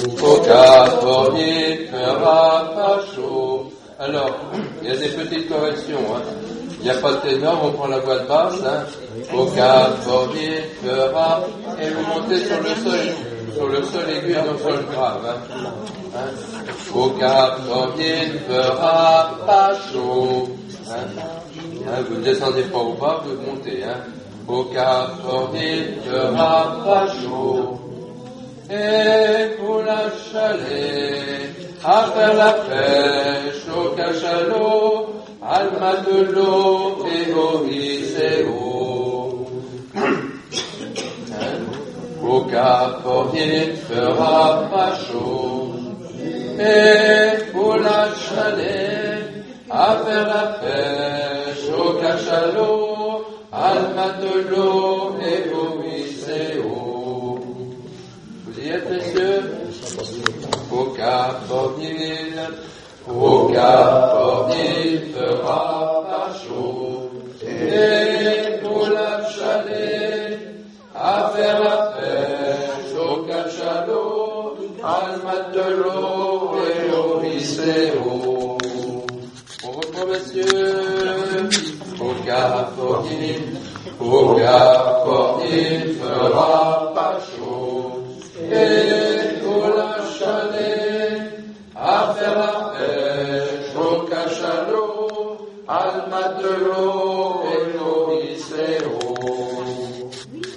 Au Cap il fera pas chaud. Alors, il y a des petites corrections. Il n'y a pas de ténor, on prend la voix de basse. Au Cap il fera, et vous montez sur le sol aigu et non sur le grave. Au Cap il fera pas chaud. Vous ne descendez pas au bas, vous montez. Au Cap il fera pas chaud. Et pour la chalet, à faire la pêche au cachalot, al matelot et au Iseo. Au Cap il fera pas chaud. Et pour la chalet, à faire la pêche au cachalot, al matelot et au Iseo. Vous y êtes, messieurs? Au Cap il fera pas chaud. Et pour la chalet, à faire la pêche au cachalot, al matelot et au Iseo. On reprend, messieurs. Au Cap il fera